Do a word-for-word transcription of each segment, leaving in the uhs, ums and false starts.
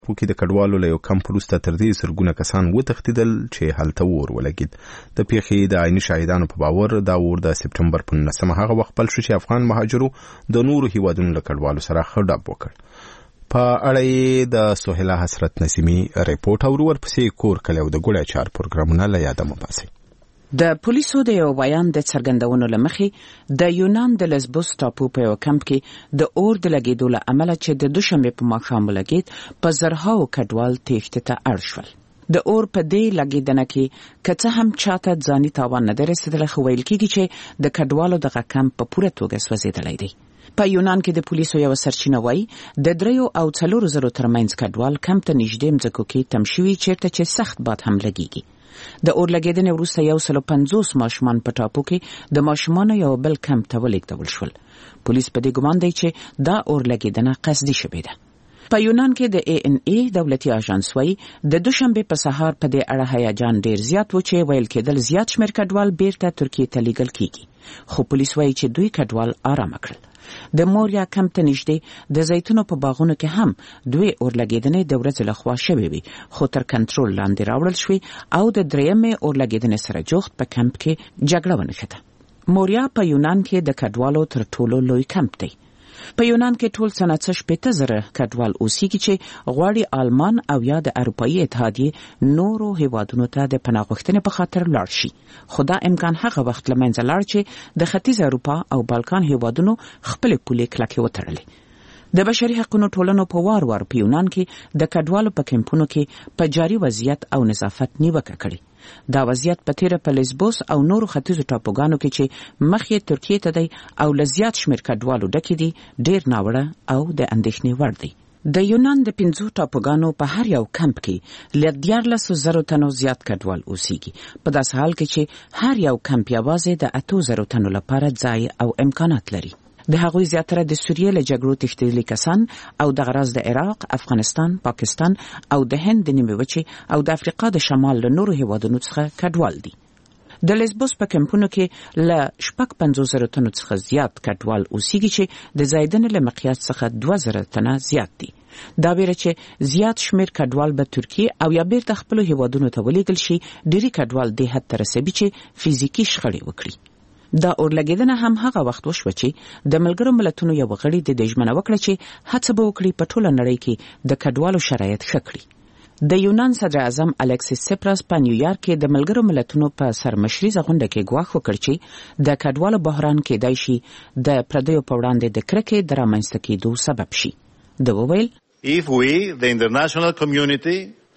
پوکي د کډوالو له یو کمپ وروسته تر دې سرګونه کسان وتښتېدل چې هلته اور ولګېد. د پیښې د عیني شاهدانو په باور دا اور د سپټمبر په نولسمه هغه وخت پیل شو چې افغان مهاجرو د نورو هیوادونو له کډوالو سره ښه ډب وکړ. په اړه یې د سهیلا حسرت نسیمي ریپورت او ورپسې کور کلی او د ګوړه چار پروګرامونه له یاده مه باسئ. د پولیسو د یو بیان د څرګندونو له مخې د یونان د لزبوس ټاپو په یو کمپ کې د اور د لګېدو له امله چې د دوشنبې په ماښام ولګېد په زرهاو کډوال تېښتې ته اړ شول. د اور په دې لګېدنه کې که څه هم چاته ځاني تاوان نه دی رسېدلی، خو ویل کېږي چې د کډوالو دغه کمپ په پوره توګه سوځېدلی دی. په یونان کې د پولیسو یو سرچینه وایي د دریو او څلورو زرو ترمنځ کډوال کمپ ته نږدې مځکو کې تم شوي چیرته چې سخت باد هم لګېږي. د اور لګېدنې وروسته یو سل پنځوس ماشومان په ټاپو کې د ماشومانو یو بل کمپ ته ولېږدول شول. پولیس په دې ګمان دی چې دا اور لګېدنه قصدي شوې ده. په یونان کې د ای ان ای دولتي اژانس وایي د دوشنبې په سهار په دې اړه هیجان ډېر زیات و چې ویل کېدل زیات شمېر کډوال بیرته ترکیې ته لیږل کېږي، خو پولیس وایي چې دوی کډوال آرامه کړل. د موریا کمپ ته نږدې د زیتونو په باغونو کې هم دوی اور لګېدنې د ورځې لخوا شوې وي، خو تر کنټرول لاندې راوړل شوې او د درېیمې اور لګېدنې سره جوخت په کمپ کې جګړه ونښته. موریا په یونان کې د کډوالو تر ټولو لوی کمپ دی. په یونان کې ټول سنه څه شپېته زره کډوال اوسېږي چې غواړي آلمان او یا د اروپایي اتحادیې نورو هیوادونو ته د پناه غوښتنې په خاطر لاړ شي، خو دا امکان هغه وخت له منځه لاړ چې د ختیځ اروپا او بالکان هیوادونو خپلې پولې کلکې وتړلې. د بشري حقوقو ټولنو په وار وار په یونان کې د کډوالو په کمپونو کې په جاري وضعیت او نظافت نیوکه کړې. دا وضعیت په تیره په لیزبوس او نورو ختیځو ټاپوګانو کې چې مخ یې ترکیې ته دی او له زیات شمېر کډوالو ډکې دي ډېر ناوړه او د اندېښنې وړ دی. د یونان د پنځو ټاپوګانو په هر یو کمپ کې له دیارلسو زرو تنو زیات کډوال اوسېږي، په داسې حال کې چې هر یو کمپ یوازې د اتو زرو تنو لپاره ځای او امکانات لري. د هغوی زیاتره د سوریې له جګړو تښتېدلي کسان او د غرض د عراق، افغانستان، پاکستان او د هند د نیمې وچې او د افریقا د شمال له نورو هیوادونو څخه کډوال دي. د لیزبوس په کمپونو کې له شپږ پنځوس زرو تنو څخه زیات کډوال اوسېږي چې د زایدنې له مقیاس څخه دوه زره تنه زیات دي. دا ویره چې زیات شمېر کډوال به ترکیې او یا بیرته خپلو هیوادونو ته ولېږل شي، ډېری کډوال دې حد ته رسوي چې فزیکي شخړې وکړي. دا اور لګېدنه هم هغه وخت وشوه چې د ملګرو ملتونو یو غړي د دې ژمنه وکړه چې هڅه به وکړي په ټوله نړۍ کې د کډوالو شرایط ښه کړي. د یونان صدر اعظم الیکسیس سپراس په نیویارک کې د ملګرو ملتونو په سرمشريزه غونډه کې ګواښ وکړ چې د کډوالو بحران کېدای شي د پردیو په وړاندې د کرکې د رامنځته کېدو سبب شي. د وویل If we, the international community,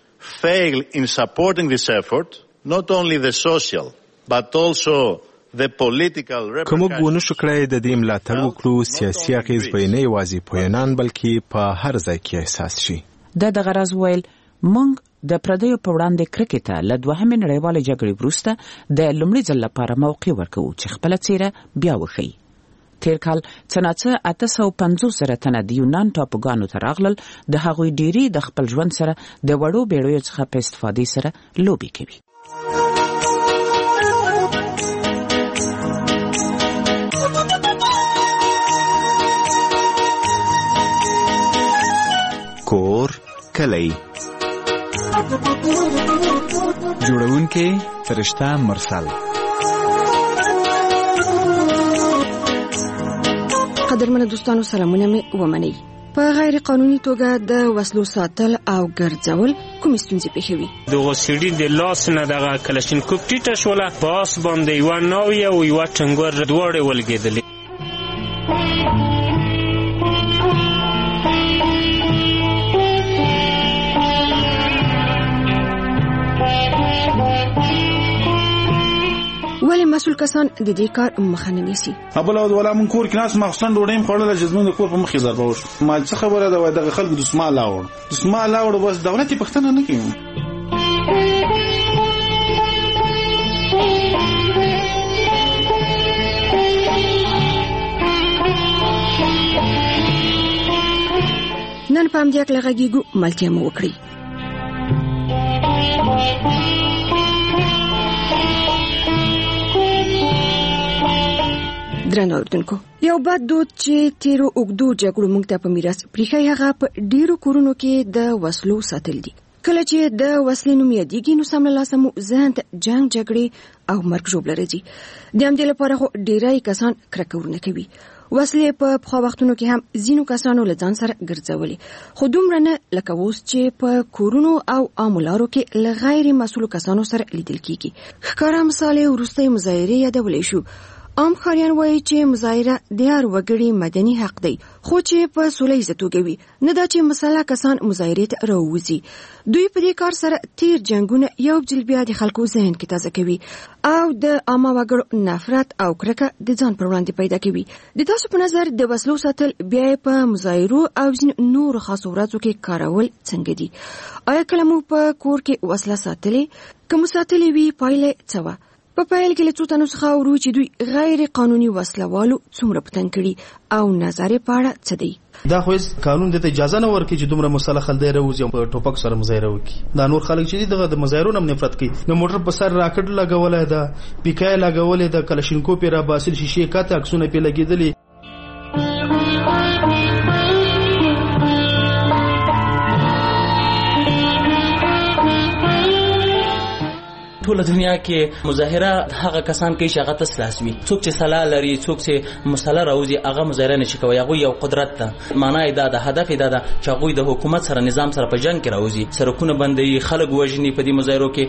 fail in supporting this effort, not only the social but also که موږ ونه شو کړای د دې ملاتړ وکړو، سیاسي اغېز به نه یوازې په یونان بلکې په هر ځای کې احساس شي. د دغه راز ویل موږ د پردیو په وړاندې کرکې ته له دوهمې نړیوالې جګړې وروسته د لومړي ځل لپاره موقع ورکوو چې خپله څیره بیا وښیي. تیر کال څه ناڅه اته سوه پنځوس زره تنه د یونان ټاپوګانو ته راغلل. د هغوی ډېری د خپل ژوند سره د وړو بیړیو څخه په استفادې سره لوبې کوي. کور کلی جوړونکي فرشته مرسل. قدرمنو دوستانو، سلامونه مې ومنئ. په غیر قانوني توګه د وسلو ساتل او ګرځول کومې ستونزې پېښوي؟ د غوسیډي د لاس نه دغه کلشینکوف ټیټه شوله، په آس باندې یوه ناویه او یوه ټنګور دواړې ولګېدلې. ولې مسؤل کسان د دې کار مخه نه نیسي؟ ابل او ولا من کور کې ناس مخصن ډوډۍ خوړل چې زموږ د کور په مخې ضربه وشو. مال څه خبره ده؟ دغه خلکو د سما لاوړ د سما لاوړ بس دولت یې پښتنه نه کوي. نن په همدې اړه غږیږو، ملتیا مو وکړئ. درنو اوردونکو یو بد دود چې تیرو اوږدو جګړو موږ ته په میراث پریښی هغه په ډیرو کورونو کې د وسلو ساتل دي. کله چې د وسلې نوم یادېږي نو سم له لاسه مو ذهن ته جنګ جګړې او مرګ ژوبله راځي. د همدې لپاره خو ډیری کسان کرکه ورنه کوي. وسلې په پخوا وختونو کې هم ځینو کسانو له ځان سره ګرځولې، خو دومره نه لکه اوس چې په کورونو او عامو لارو کې له غیر مسؤلو کسانو سره لیدل کیږي. ښکاره مثال یې وروستۍ مظاهرې یادولی شو. عام ښاریان وایي چې مظاهره د هر وګړي مدني حق دی، خو چې په سوله ییزه توګه وي، نه دا چې مسلح کسان مظاهرې ته راووځي. دوی په دې کار سره تیر جنګونه یو ځل بیا د خلکو ذهن کې تازه کوي او د عامه وګړو نفرت او کرکه د ځان پر وړاندې پیدا کوي. د تاسو په نظر د وسلو ساتل بیا په مظاهرو او ځینو نورو خاصو ورځو کې کارول څنګه دي؟ آیا کله مو په کور کې وسله ساتلې؟ که مو ساتلې وي پایله څه وه؟ په پیل کې له څو تنو څخه اورو چې دوی غیر قانوني وسله والو څومره پتنګ کړي او نظر یې په اړه څه دی؟ دا خو قانون د اجازه نه ورکړي چې دومره مسله خلدی راوځي په ټوپک سره مظاهره وکړي. دا نور خلک چې دغه د مظاهرو نه نفرت کوي، د موټر په سر راکټ لګولای دا پیکای لګولای دا کلاشینکوف را باسل شیشه کاته عکسونه په لګیدلې. ټول دنیا کې مظاهره هغه کسان کوي چې هغه تسلاس وي. څوک چې سلاح لري، څوک چې مسله راوځي، هغه مظاهره نشي کوي. هغه یو قدرت ده. معنی دا د هدف دا ده چې هغه د حکومت سره نظام سره په جنگ کې راوځي، سرکونه بندي، خلک وژني په دې مظاهرو کې.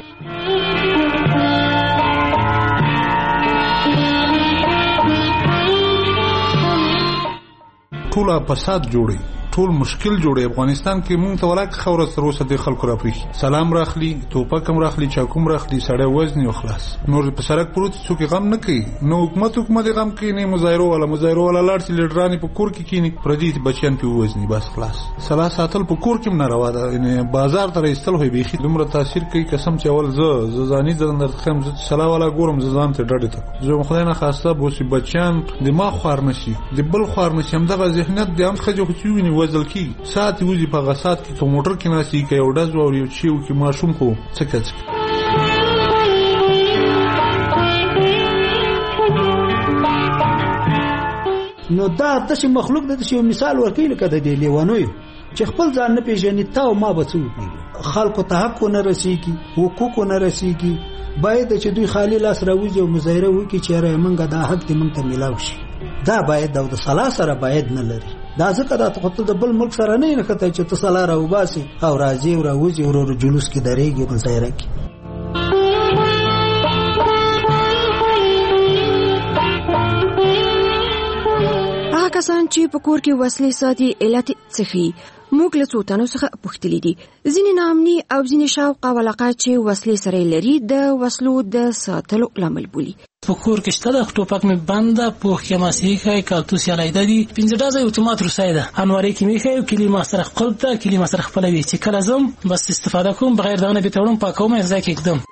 ټول فساد جوړي، ټول مشکل جوړي. افغانستان کې مونږ ته ولاک خورت تر اوسه د خلکو راپریخي، سلام راخلي، توپک هم راخلي، چاکوم راخلي، سړی وزني او خلاص. نور په سړک پروت څوک غم نه کوي. نو حکومت حکومت غم کوي نه مظاهرو ولا مظاهرو ولا لاړ چې لیډرانی په کور کې کینی پردي بچیان په وزني بس خلاص. سلا ساتل په کور کې نه روا ده، یعنی بازار ته ایستل هوي بيخي دومره تاثیر کوي. قسم چې اول ز ززانی زندر خم ز سلا ولا ګورم ززام ته ډډه ته زه خدای نه خواسته بوسي بچیان دماغ خور نشي، د بل خور نشي. هم دغه ذهنیت د هم خجو خو ویني وزل کی سات وزي په غسات کې په موټر کې ناسي کې یو ډز او یو چیو کې ماشوم خو څکڅ. نو دا د مخلوق د شی مثال ورکې لکه د دی لیوانوي چې خپل ځان نه پیژني تا او ما بچو خلکو ته حق نه رسیږي، حقوق نه رسیږي. باید چې دوی خالی لاس راوځي او مظاهره وکړي چې را منګه دا حق دې مونږ ته ملاوي شي. دا باید د صلاح سره باید نه لري. دا ځکه دا ته د بل ملک سره نه نه کته چې ته صلاح را وباسي او راځي او راوځي او جلوس کې درېږي مظاهره کې. هغه کسان چې په کور کې وسلې ساتي علت څه؟ موږ له څو تنو څخه پوښتلي دي. ځینې ناامني او ځینې شوق او علاقه چې وسلې سره لري د وسلو د ساتلو لامل بولي. په کور کې شته د ټوپک می بنده پوخ کې ماسیخه کالتوس یا لایدا دي پنځه ډازه اتومات روسای ده انواري کې میخه او کلی ماستر خپل ته کلی ماستر خپل وی چې کله زم بس استفاده کوم بغیر دغه به تړم پاکوم ځکه کېدم.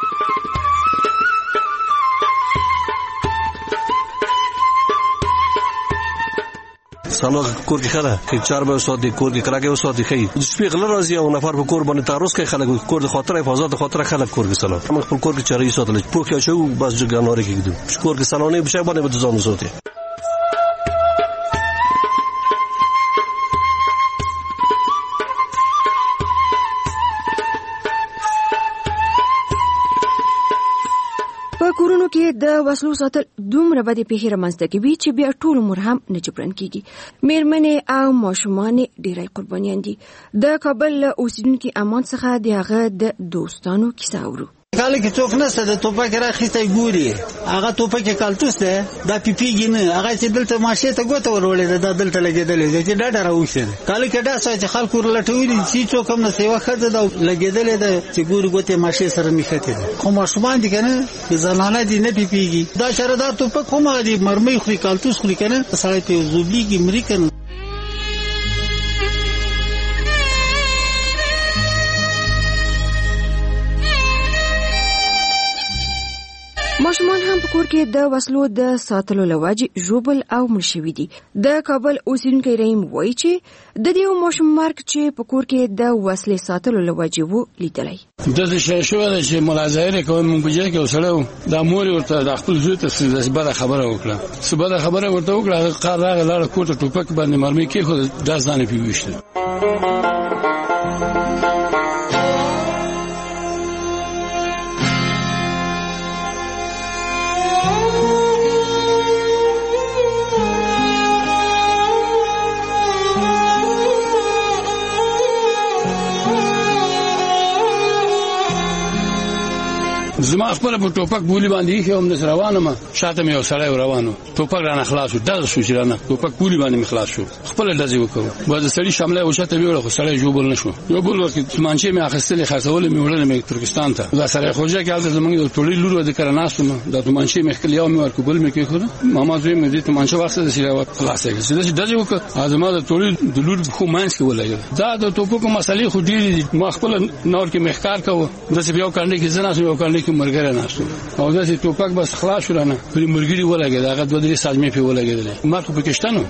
سالو کور کې خره چې چار به وسو د کور کې کلاګه وسو د خې د شپې غل راځي او نفر په کور باندې تعرض کوي. خلک کور د خاطر حفاظت د خاطر خلک کور کې سلام موږ په کور کې چاري ساتل پوکیا شو بس جګانوري کې کېدو کور کې سالونه به شي باندې به ځانو ساتي. کورونو کې د وسلو ساتل دومره بدې پیښې رامنځته کوي چې بیا ټول عمر هم نه جبران کیږي. میرمنې او ماشومان ډېری قربانیان دي. د کابل اوسیدونکو امان څخه د هغه د دوستانو کیسه اورو. کله کې څوک نشته د توپک راخیته ګوري هغه توپک کالتوس ده دا پیپیږي نه هغه چې دلته ماشه ته ګوته ورولې ده دلته لګیدلې چې ډاډه راوښته کله کې دا چې خلکو لټوي چې څوک هم نه سیوا خده دا لګیدلې ده چې ګوري ګوته ماشه سره میخته ده خو ماشومان دي کنه زنانه دي نه پیپیږي دا شر دا توپک کومه دي مرمۍ خوري کالتوس خوري کنه سړی ته زوبلیږي امریکن. ماشومان هم په کور کې د وسلو د ساتلو لوجې ژوبل او مړ شوي دي. د کابل اوسیدونکی رحیم وایي چې د دې ماشوم مرګ چې په کور کې د وسلې ساتلو لوجې وو لیدلی. داسې شی شوی ده چې ملا ظاهر کوم مونږ په جای کې وسړی و دا مور ورته د خپل زوی ته څه بده خبره وکړه څه بده خبره ورته وکړه قار راغی لاړه کور ته ټوپک باندې مرمۍ کېښوده دا ځان یې پرې وویشته. زما خپل په ټوپک بولی باندې کې هم د روانه ما شاته مې وسړی روانو ټوپک رانه خلاص شو دغه شو چې رانه ټوپک بولی باندې خلاص شو خپل دځي وکړو باز سړی شامله او شاته ویل خو سړی جوړ نشو یو بل وخت مانچې مې اخستلې خاصول مې وړل مې ترکستان ته دا سړی خوځه کې حالت زمونږ د ټولې لورو د کرناستو دا مانچې مې خپل یو مې ورکو بل مې کې خو ماما زوی مې دې مانچې واسطه د سیوا خلاصې چې دځي وکړ ازما د ټولې د لور خو مانس کې ولای دا د ټوپکو مسلې خو ډېری ما خپل نور کې مخکار کوو د څه یو کاندې کې زنه یو کاندې کې مرګره نه او داسې ټوپک بس خلاص شو رانه پر مرګري ولګید هغه دوه درې ساجمې په ولګیدل ما په پاکستانو.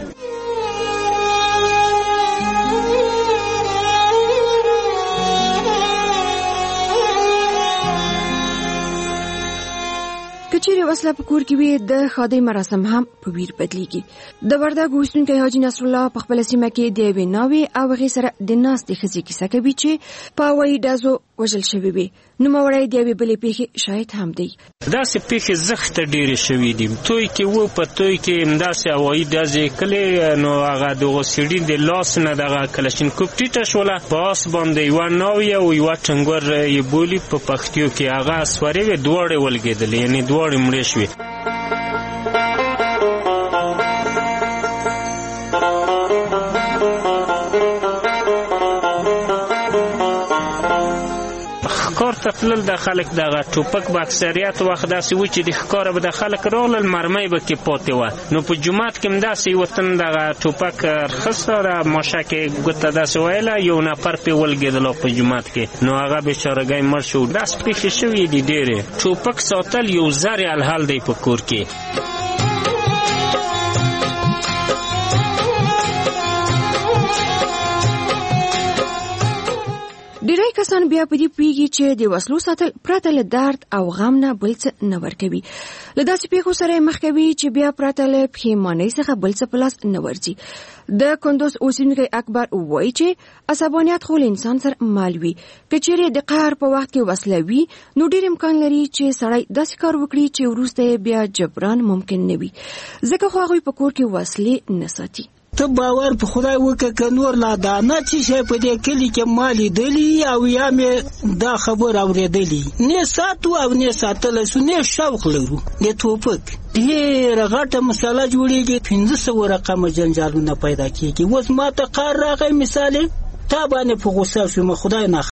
کچېرې وسله په کور کې وي د ښادۍ مراسم هم په ویر بدلیږي. د وردګ اوسیدونکی حاجي نصر الله په خپله سیمه کې د یوې ناوې او هغې سره د ناستې ښځې کیسه کوي چې په هوایي ډزو وژل شوې وي. نوموړی د یوې بلې پیښې شاهد هم دی. داسې پیښې زښته ډېرې شوي دي. توی کې و په توی کې همداسې هوایي ډزې کلې نو هغه دغه سړي د لاس نه دغه کلشینکوف ټیټه شوله په آس باندې یوه ناوې او یوه ټنګور یې بولي په پښتو کې هغه سورې وې دواړې ولګېدلې یعنې دواړې مړې شوې. ښکار ته تلل د خلک دغه ټوپک به اکثریت وخت داسې و چې د ښکاره به د خلک راغلل مرمۍ به کې پاتې وه نو په جومات کې هم داسې یوه تن دغه ټوپک رخصته د ماشه کې ګوته داسې ویله یو نفر پرې ولګېدلو په جومات کې نو هغه بېچارهګی مړ شو. داسې پېښې شوي دي ډېرې. ټوپک ساتل یو زر الحال دی په کور کې. ډیری کسان بیا په دې پوهېږي چې د وسلو ساتل پرته له درد او غم نه بل څه نه ورکوي. له داسې پیښو سره یې مخ کوي چې بیا پرته له پښیمانۍ څخه بل څه په لاس نه ورځي. د کندوز اوسیدونکی اکبر وایي چې عصبانیت خو له انسان سره مال وي. که چیرې د قهر په وخت کې وسله وي نو ډېر امکان لري چې سړی داسې کار وکړي چې وروسته یې بیا جبران ممکن نه وي. ځکه خو هغوی په کور کې وسلې نه ساتي. ته باور په خدای وکړه که نور لا دانه چې شی په دې کلي کې ما لیدلي او یا مې دا خبر اورېدلي نه ساتو او نه ساتلی سو نه شوق لرو. د ټوپک ډېره غټه مسله جوړېږي پنځه سوه رقمه جنجالونه پیدا کېږي. اوس ما ته قار راغی مثالې تا باندې په غوسه شوم خدای نه